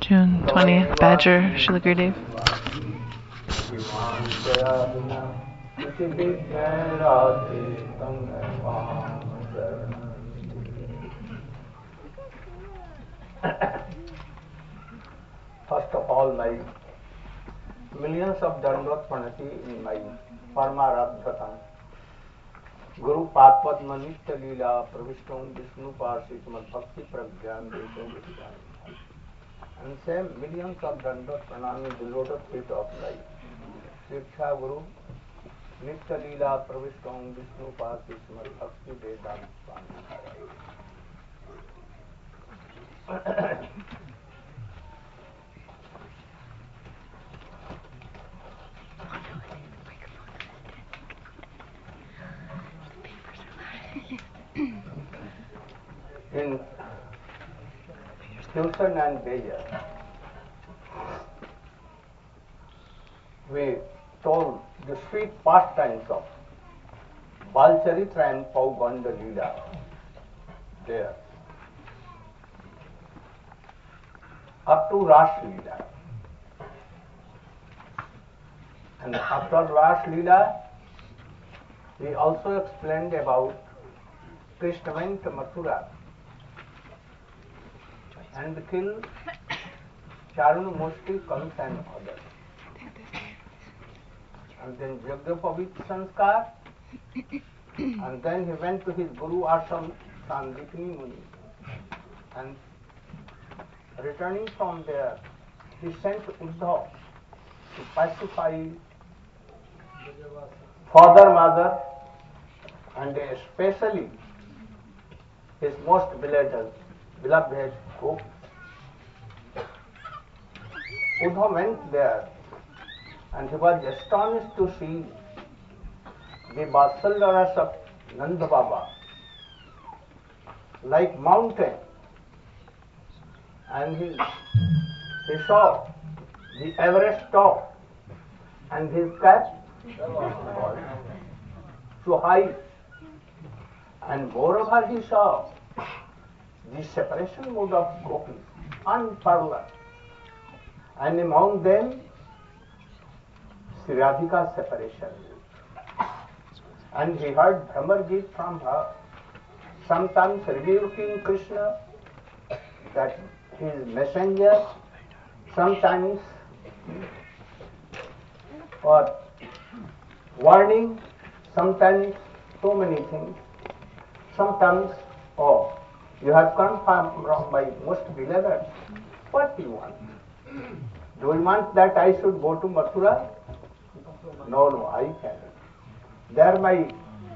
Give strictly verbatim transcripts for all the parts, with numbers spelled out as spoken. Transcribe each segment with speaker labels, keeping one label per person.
Speaker 1: June twentieth, Badger, Srila Gurudev.
Speaker 2: First of all, my millions of Dandot Pranati in my Paramarabdhatam. Guru Padma Nitya Leela Pravishtam Vishnu Parsit Mad Bhakti Pragyan Desam Vishyan. And same millions of Dandot Pranami the lotus feet of life. Shiksha Guru Nitya Leela Pravishtam Vishnu Parsit Mad Bhakti Vedam Swami. In Houston and Bayer, we told the sweet pastimes of Balcharitra and Pauganda Leela there, up to Ras Leela. And after Ras Leela, we also explained about Krishna went to Mathura and killed Charun Mushti, Kans and others. And then Jagjapavit Sanskar, and then he went to his Guru Ashram, Sandipini Muni. And returning from there, he sent Uddhav to pacify father, mother, and especially his most beloved, beloved Gopi. Uddhav went there and he was astonished to see the Vatsalya Rasa of Nanda Baba like mountain, and he, he saw the Everest top and his cap so high, and moreover he saw the separation mode of gopis, unparalleled, and among them Sri Radhika's separation. And he heard Bhramar Geet from her, sometimes rebuking Krishna that his messenger, sometimes or warning, sometimes so many things, sometimes, oh, you have come from my most beloved, what do you want? Do you want that I should go to Mathura? No, no, I cannot. There my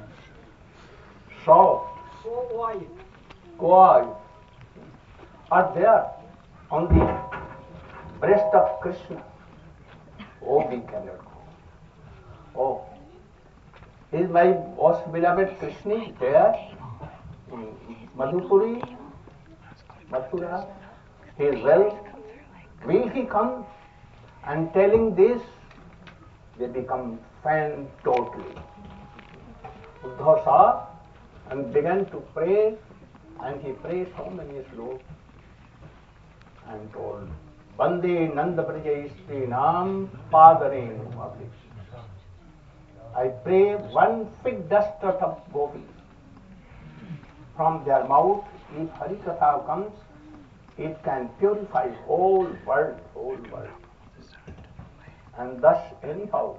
Speaker 2: soft, co-wife are there on the breast of Krishna. Oh, we cannot go. Oh, is my most beloved Krishna there in Madhupuri, Mathura? He is well. Will he come? And telling this, they become fan totally. Uddhav saw and began to pray, and he prayed so many slokas and told, Bande Nanda Brajayistri Nam Padarenu Abhi. I pray one fig dust of gopis from their mouth, if Harikatha comes, it can purify whole world, whole world. And thus, anyhow,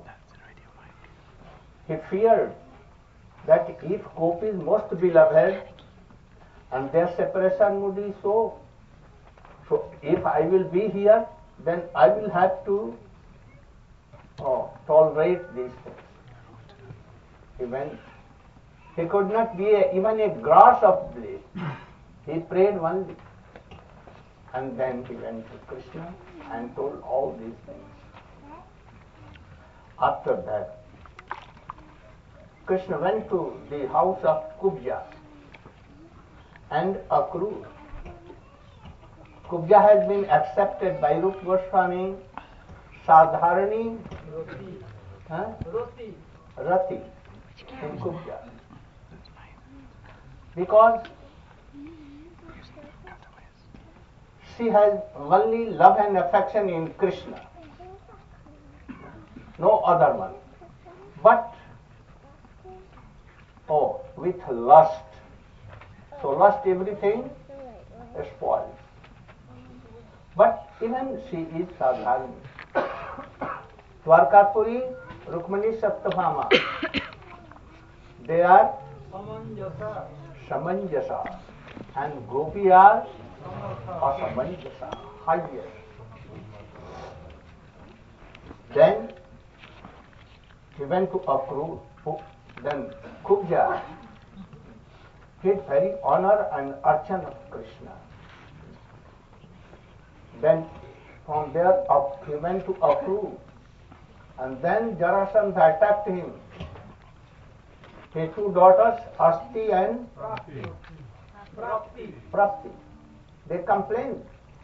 Speaker 2: he feared that if gopis most beloved and their separation would be so, so if I will be here, then I will have to oh, tolerate these things. He went. He could not be a, even a grass of bliss. He prayed only. And then he went to Krishna and told all these things. After that, Krishna went to the house of Kubja and Akrura. Kubja has been accepted by Rupa Goswami, Sadharani, Rati, huh? Rati in Kubja. Because she has only love and affection in Krishna, no other one. But, oh, with lust. So lust everything spoils. But even she is Sadharani. Dwarkapuri, Rukmini, Satyabhama, they are Samanjasa, and Gopi are Asamanjasa, higher. Then he went to Akru, then Kubja did very honor and archana of Krishna. Then from there up, he went to Akru, and then Jarasandha attacked him. His two daughters, Asti and Prapti, they complained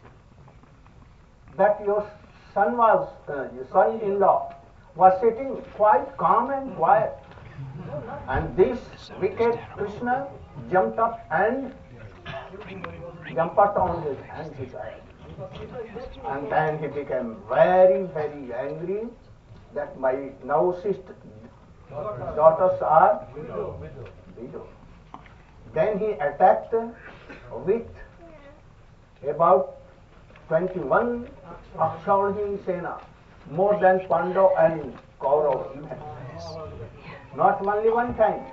Speaker 2: that your son was, uh, your son-in-law was sitting quite calm and quiet, and this wicked Krishna jumped up and jumped on his hand, his eye. And then he became very, very angry that my now sister daughters are widow. Then he attacked with about twenty-one Akshaurhi Sena, more than Pandav and Kaurav even. Not only one time,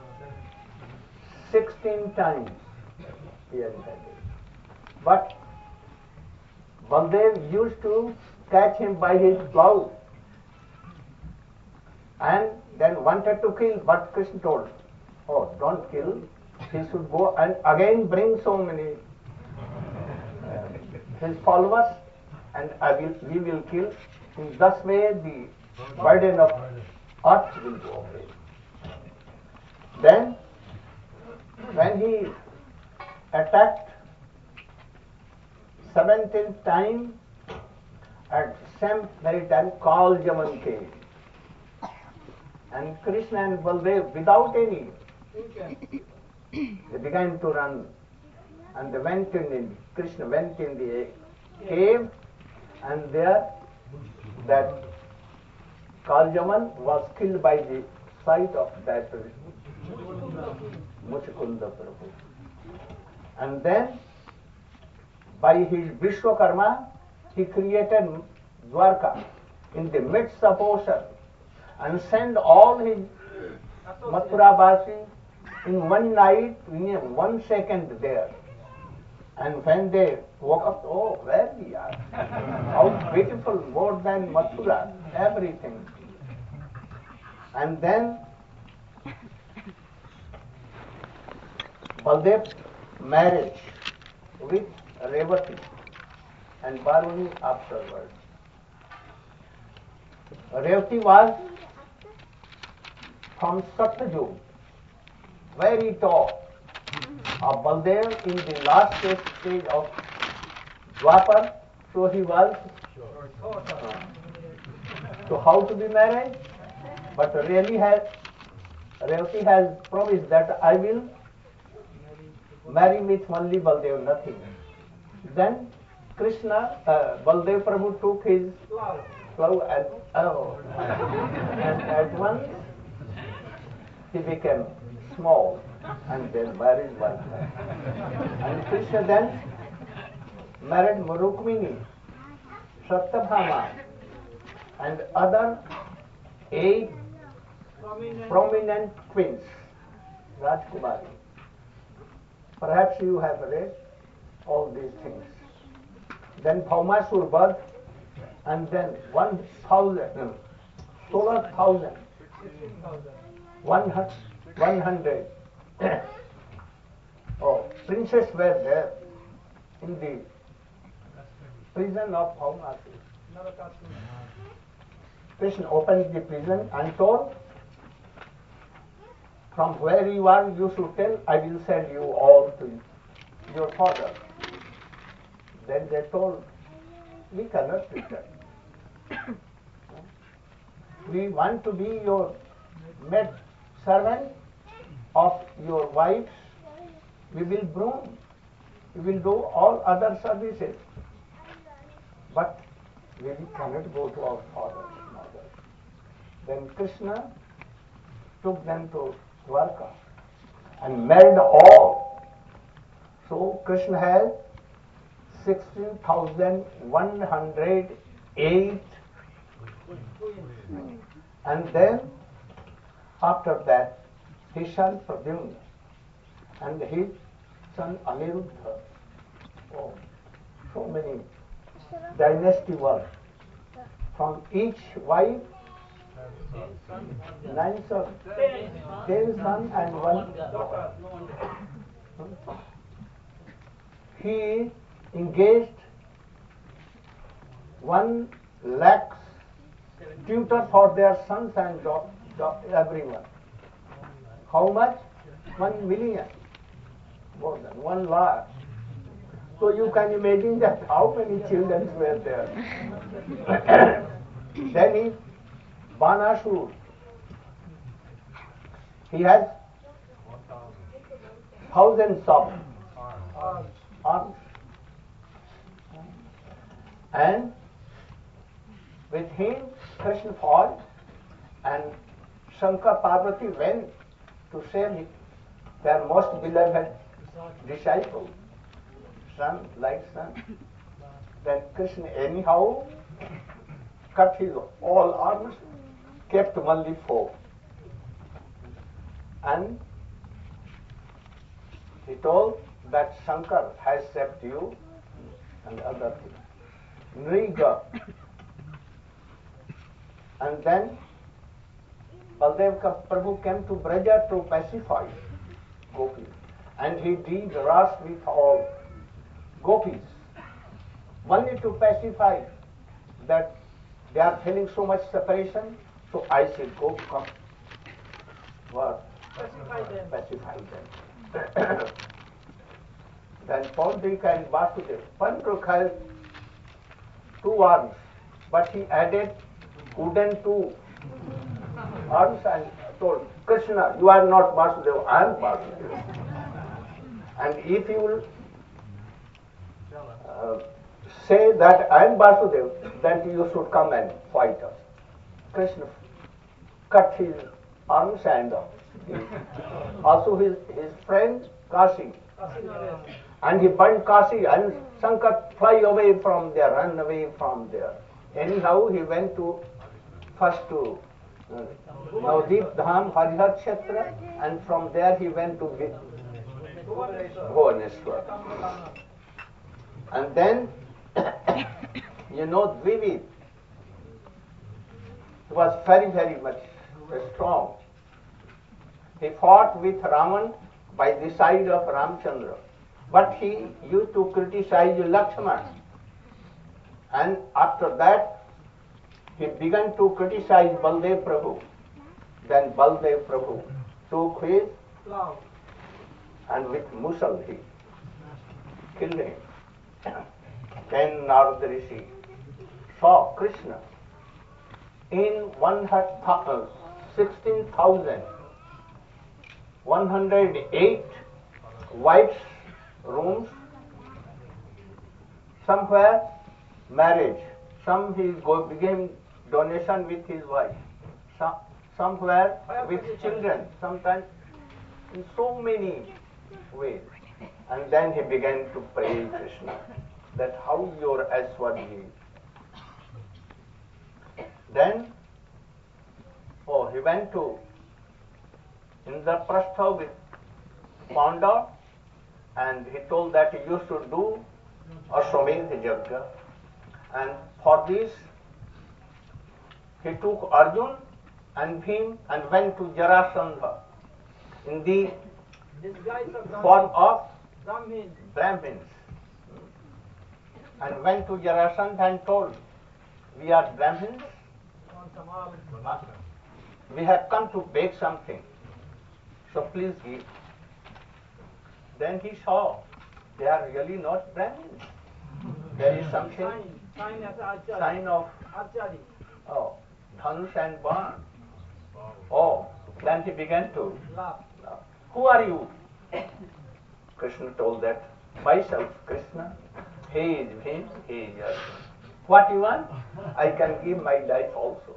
Speaker 2: sixteen times he has had it. But Baldev used to catch him by his plough and then wanted to kill, but Krishna told, oh, don't kill, he should go and again bring so many uh, his followers, and I will, we will kill. In thus way the burden of earth will go away. Then when he attacked seventeenth time, at same very time Kaljaman came. And Krishna and Baldev, without any, they began to run. And they went in, the, Krishna went in the cave, and there that Kaljaman was killed by the sight of that Muchukunda Prabhu. And then by his Vishwakarma, he created Dwarka in the midst of ocean and sent all his Mathura Basi in one night, in one second there. And when they woke up, oh, where we are? How beautiful, more than Mathura, everything. And then Baldev's marriage with Revati and Baruni afterwards. Revati was from Satyajug, very tall. Uh, Baldev in the last stage of Dwapar, so he was. Uh, so how to be married? But really has, Revati has promised that I will marry with only Baldev, nothing. Then Krishna, uh, Baldev Prabhu took his plough and, oh, and at once he became small and then married one time. And Krishna then married Rukmini, Satyabhama, and other eight prominent queens, Rajkumari. Perhaps you have read all these things. Then Bhaumasur birth, and then one thousand, no, solar thousand, one hundred, one hundred. Oh, princes were there in the prison of Bhaumasur. Krishna opened the prison and told, from where you are, you should tell, I will send you all to your father. Then they told, we cannot return. We want to be your maid servant of your wives. We will groom. We will do all other services. but we cannot go to our fathers and mothers. Then Krishna took them to Dwarka and married all. So Krishna has sixteen thousand one hundred eight, and then after that his son Pradyumna and his son Aniruddha. Oh, so many dynasty was. From each wife, nine sons, ten sons and one daughter. He engaged one lakh tutors for their sons and daughters, everyone. How much? One million. More than one lakh. So you can imagine that how many children were there. Then he, Banasur, he has thousands of arms. And with him, Krishna fought, and Shankar Parvati went to save their most beloved disciple, son, like son. Then Krishna anyhow cut his all arms, kept only four. And he told that Shankar has saved you and other things. Nriga. And then Baldev Prabhu came to Braja to pacify gopis. And he did ras with all gopis, only to pacify that they are feeling so much separation. So I said, go, come. What? Pacify them. Pacify them. Then Pandrika and Vasudeva. Pandrika has two arms, but he added wooden two arms and told, Krishna, you are not Vasudeva, I am Vasudeva. And if you will uh, say that I am Vasudeva, then you should come and fight us. Krishna cut his arms and uh, also his, his friend Kasi. And he burned Kasi, and Shankar fly away from there, run away from there. Anyhow, he went to first to uh, Navdeep Dham, Harihar Kshetra, and from there he went to Bhuvaneshwar. And then, you know, Dvivid was very, very much strong. He fought with Raman by the side of Ramchandra. But he used to criticize Lakshmana. And after that, he began to criticize Baldev Prabhu. Then Baldev Prabhu took his plough and with Musal he killed him. Then Narada Rishi saw Krishna in one uh, sixteen thousand one hundred eight wives' rooms, somewhere marriage, some he go became donation with his wife, some, somewhere with children, sometimes in so many ways. And then he began to praise Krishna, that how your Aswadi. Then, oh, he went to Indraprastha with Panda, and he told that you should do Ashwamedha Yajna. And for this, he took Arjun and Bhim and went to Jarasandha in the form of Brahmins. And went to Jarasandha and told, we are Brahmins, we have come to beg something, so please give. Then he saw they are really not Brahmins. There is something, sign of oh, Dhanush and Ban. Oh, then he began to laugh. Who are you? Krishna told that, myself, Krishna. He is Bhim, he is Arjuna. What you want? I can give my life also.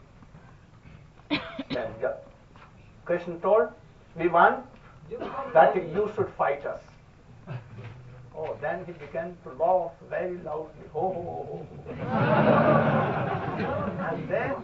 Speaker 2: Then Krishna told, we want that you should fight us. Oh, then he began to laugh very loudly. Ho, ho, ho, ho. And then,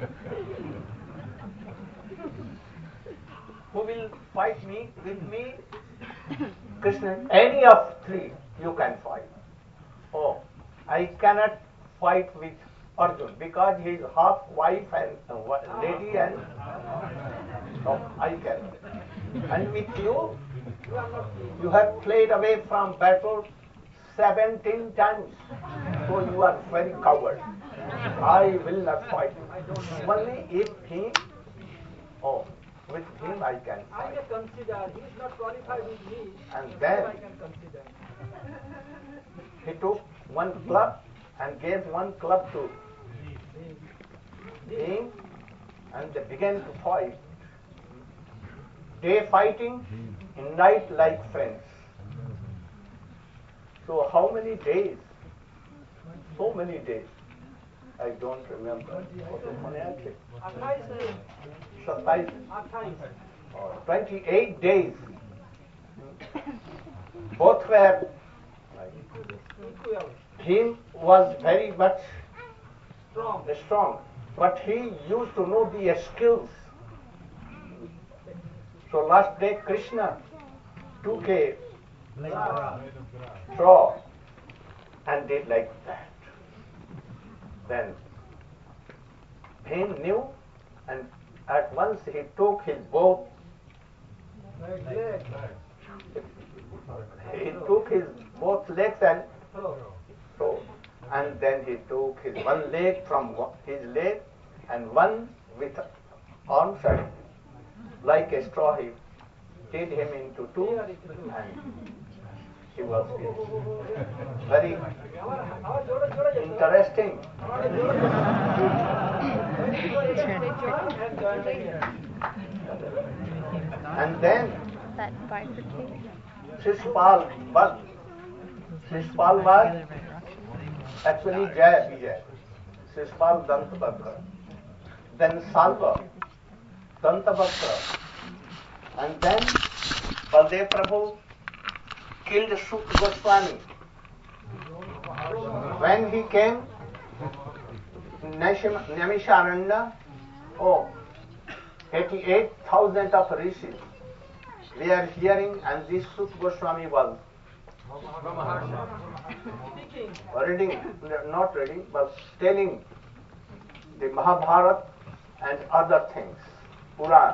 Speaker 2: who will fight me with me? Krishna, any of three you can fight. Oh, I cannot fight with Arjun because he is half wife and uh, lady and no, I cannot. And with you, you have played away from battle seventeen times. So you are very coward. I will not fight. Only if he, oh, with him I can fight.
Speaker 3: I can consider, he is not qualified with me.
Speaker 2: And then
Speaker 3: I can consider.
Speaker 2: He took one club and gave one club to him, and they began to fight. Day fighting, night like friends. So how many days? So many days. I don't remember. twenty-eight days. Both were. Him was very much
Speaker 3: Strong.
Speaker 2: strong, but he used to know the skills. So last day Krishna took a straw and did like that. Then Bhim knew, and at once he took his both. He took his both legs and so, and then he took his one leg from his leg and one with arms and like a straw he did him into two and he was very interesting. And then
Speaker 4: That bifurcated.
Speaker 2: Shishpal was Shishpal was actually Jaya Vijay. Shishpal Dantavakra. Then Salva Dantavakra. And then Baldev Prabhu killed Suk Goswami. When he came, Naimisharanya, oh, eighty-eight thousand of rishis. We are hearing, and this Suk Goswami was reading, not reading, but telling the Mahabharata and other things, Puran.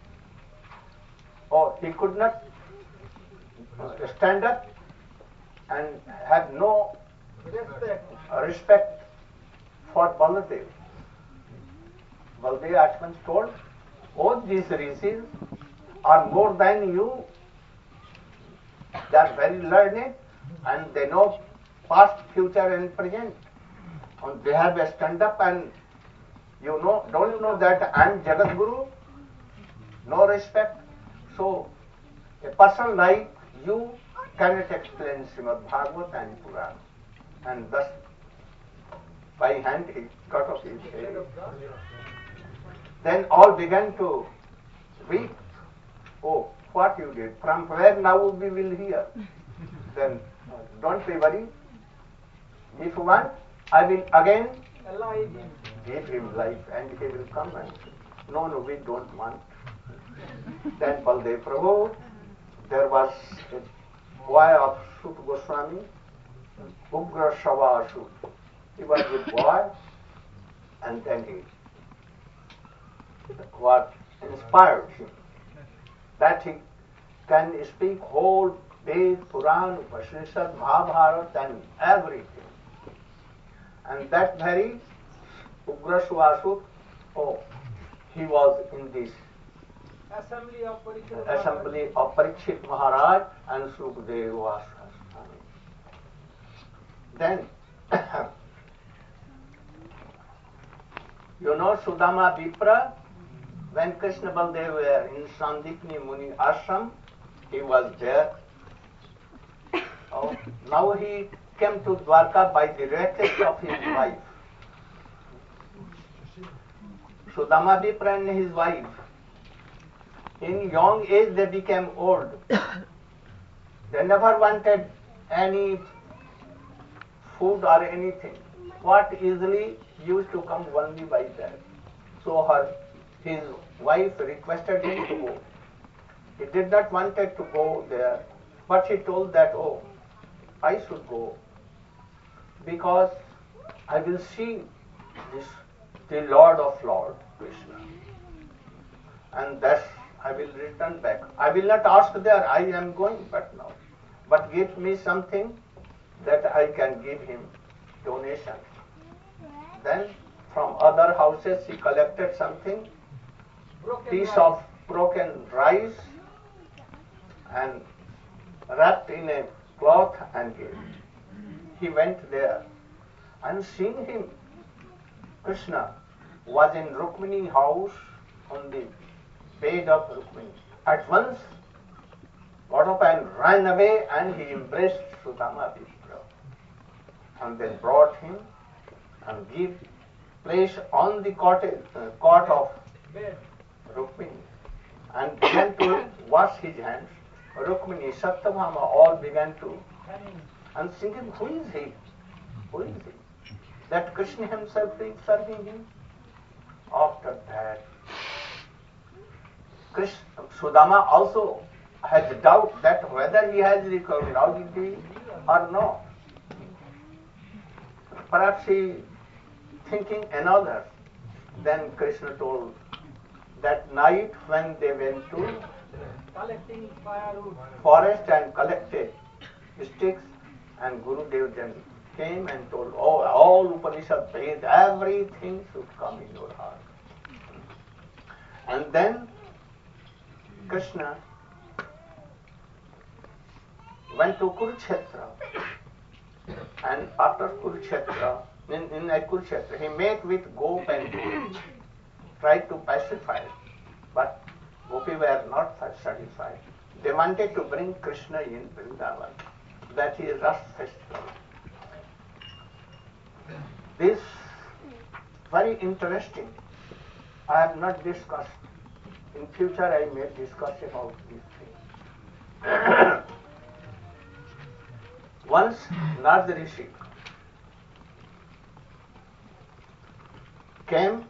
Speaker 2: Oh, he could not stand up and have no
Speaker 3: Respect.
Speaker 2: respect for Baladev. Baladev Ashman told, all these rishis are more than you. They are very learned and they know past, future and present. And they have a stand up and you know, don't you know that I am Jagat Guru? No respect. So, a person like you cannot explain Srimad Bhagavad and Puran. And thus, by hand he cut off his head. Then all began to weep. Oh, what you did? From where now we will hear? Then don't be worried. If you want, I will again give him life and he will come and no, no, we don't want. Then Baldev Prabhu, there was a boy of Sut Goswami, Ugra Shava Sut. He was a boy, and then he, what inspired him, that he can speak whole Ved, Puran, Upanishad, Mahabharata and everything. And that very Ugra Shava, oh, he was in this
Speaker 3: Assembly of Parikshit.
Speaker 2: assembly of Parikshit Maharaj and Sukdev was. Then, you know Sudama Vipra, when Krishna Baldev were in Sandipni Muni Ashram, he was there. Oh, now he came to Dwarka by the request of his wife. Sudama befriended his wife. In young age they became old. They never wanted any food or anything. What easily used to come only by that. So her, his wife requested him to go. He did not wanted to go there, but he told that, oh, I should go because I will see this, the Lord of Lords, Krishna. And thus I will return back. I will not ask there, I am going but now. But give me something that I can give him donation. Then from other houses he collected something,
Speaker 3: Broken
Speaker 2: piece
Speaker 3: rice.
Speaker 2: of broken rice and wrapped in a cloth and gave. He went there and seeing him, Krishna was in Rukmini house on the bed of Rukmini. At once got up and ran away and he embraced Sudama Vipra and then brought him and give place on the cottage, uh, cot of
Speaker 3: Bed.
Speaker 2: Rukmini and began to wash his hands. Rukmini, Satyabhama all began to
Speaker 3: Hanging.
Speaker 2: and thinking, who is he? Who is he? That Krishna himself is serving him. After that, Krishna, Sudama also has doubt that whether he has recovered audibly or not. Perhaps he thinking another. Then Krishna told that night when they went to
Speaker 3: Collecting firewood.
Speaker 2: forest and collected sticks, and Guru Dev then came and told, oh, all Upanishad Ved, everything should come in your heart. And then Krishna went to Kurukshetra, and after Kurukshetra, in, in a Kurukshetra, he met with Gop and Gopi, tried to pacify, but Gopi were not satisfied. They wanted to bring Krishna in Vrindavan. That is Ras festival. This very interesting. I have not discussed. In future I may discuss about these things. Once Narad Rishi came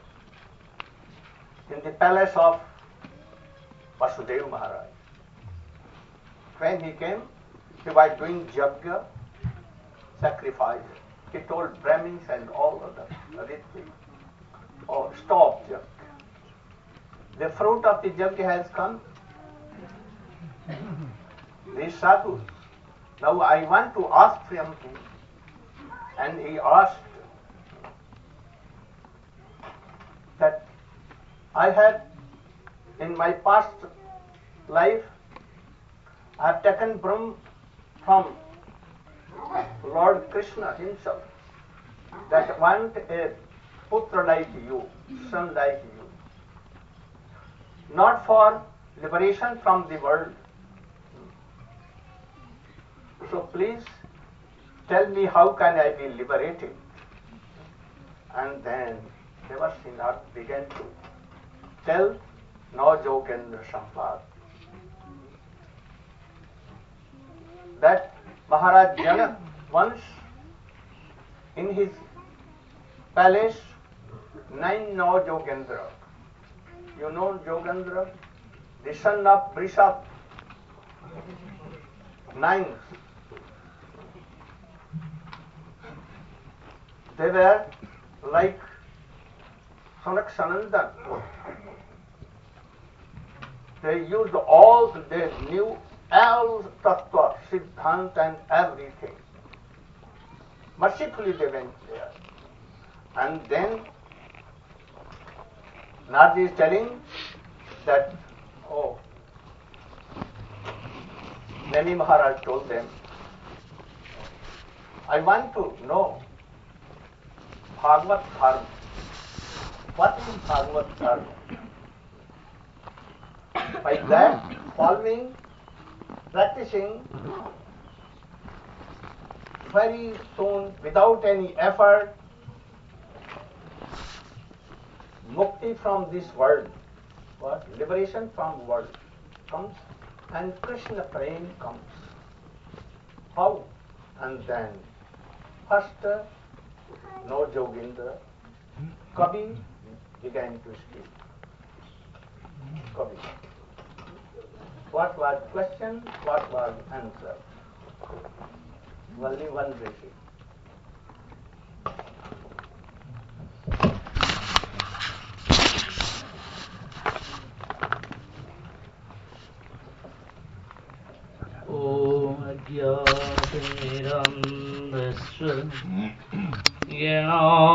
Speaker 2: in the palace of Vasudeva Maharaj. When he came, he was doing yajna, sacrifice. He told Brahmins and all other ritis, oh, stop yajna. The fruit of the yajna has come. These sadhus. Now I want to ask from him. And he asked that I had in my past life I have taken Brahm from Lord Krishna himself that want a putra like you, son like you, not for liberation from the world. So please tell me how can I be liberated? And then Devasinath began to tell Nau Jogendra Sampad that Maharaj Janak once in his palace nine Nau Jogendra. You know Jogendra? The son of Vrishabh. Nine. They were like Sanak Sanandan. They used all, they knew all tattva, siddhant and everything. Mercifully they went there. And then Narad is telling that, oh, Nani Maharaj told them, I want to know Bhagavad Dharma. What is Bhagavad Dharma? By that, following, practicing, very soon, without any effort, mukti from this world, what? Liberation from world comes, and Krishna prem comes. How? And then, first, uh, no Jogendra, Kavi began to speak. Kavi. What was question? What was answer? Only one Rishi.
Speaker 5: Om Ajnateram Vasva Gyana